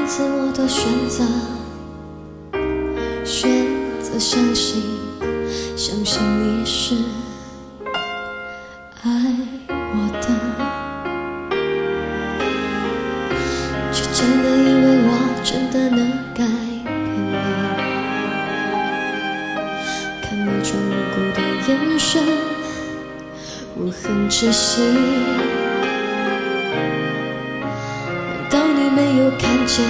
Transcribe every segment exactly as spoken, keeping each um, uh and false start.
一次我都选择选择相信，相信你是爱我的，却真的以为我真的能改变你。看你装无辜的眼神，我很窒息。难道你没有看见，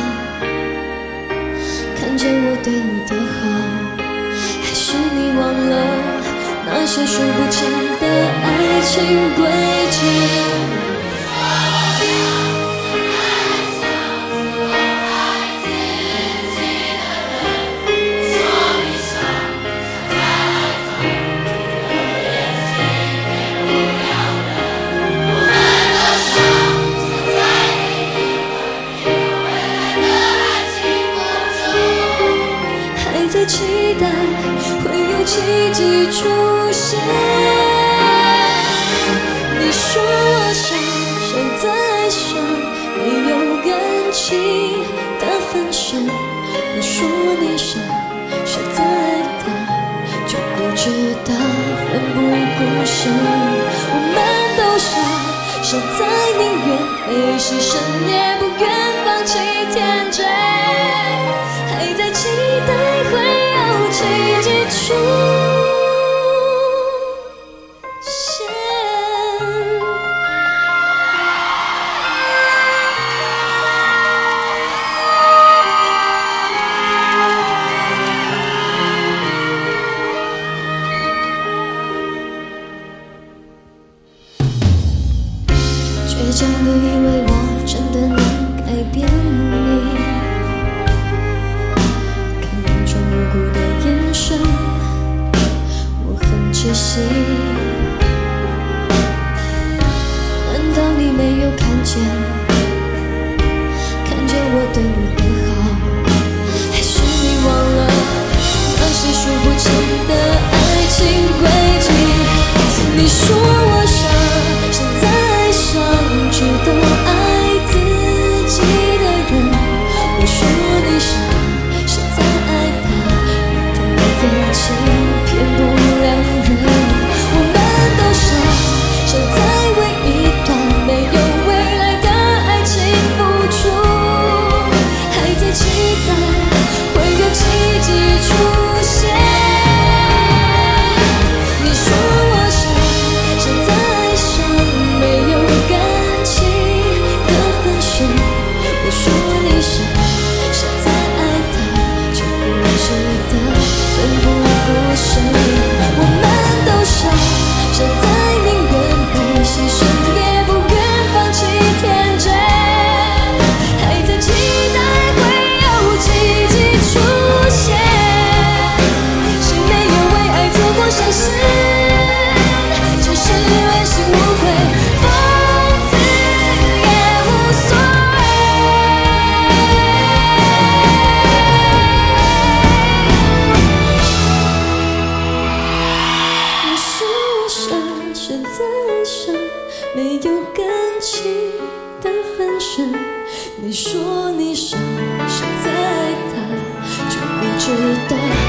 看见我对你的好？还是你忘了那些数不清的爱情轨迹？在期待会有奇迹出现。你说我傻，想再傻，没有感情的分身。我说你傻，傻在爱他，就不知道奋不顾身。我们都傻，傻在宁愿被牺牲，也不愿放弃天真。还在期待会有奇迹出现。倔强的以为我真的能改变你，无辜的眼神，我很窒息。难道你没有看见，看见我对你的好？还是你忘了那些数不清的爱情轨迹？你说我傻，想再爱上只懂爱自己的人。我说你傻，傻在爱他，眼睛骗不了人。我们都傻，傻在为一段没有未来的爱情付出，还在期待会有奇迹出现。你说我傻，傻在爱上没有感情的分身。我说你傻，傻在爱他，就不值得奋不顾身。我们都傻，傻在宁愿被牺牲，也不愿放弃天真。还在期待会有奇迹出现。谁没有为爱做过傻事？只是任性无悔，讽刺也无所谓。你说我傻，傻在爱上没有感情的分身。你说你傻，傻在爱他，就不知道